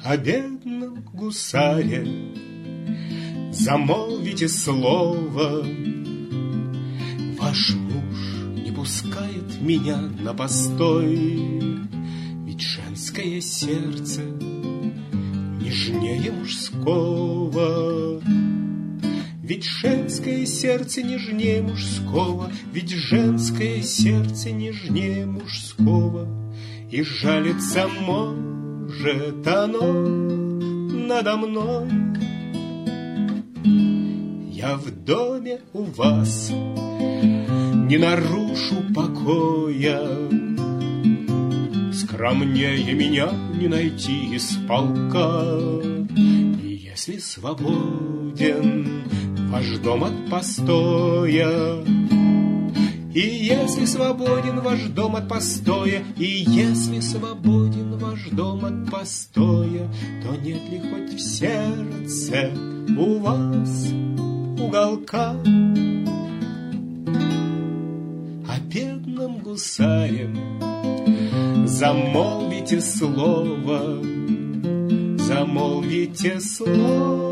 о бедном гусаре замолвите слово. Ваш муж не пускает меня на постой, ведь женское сердце нежнее мужского. Ведь женское сердце нежнее мужского, ведь женское сердце нежнее мужского. И жалится может оно надо мной. Я в доме у вас не нарушу покоя, скромнее меня не найти из полка. И если свободен ваш дом от постоя, и если свободен ваш дом от постоя, и если свободен ваш дом от постоя, то нет ли хоть в сердце у вас уголка? О бедном гусаре замолвите слово, замолвите слово.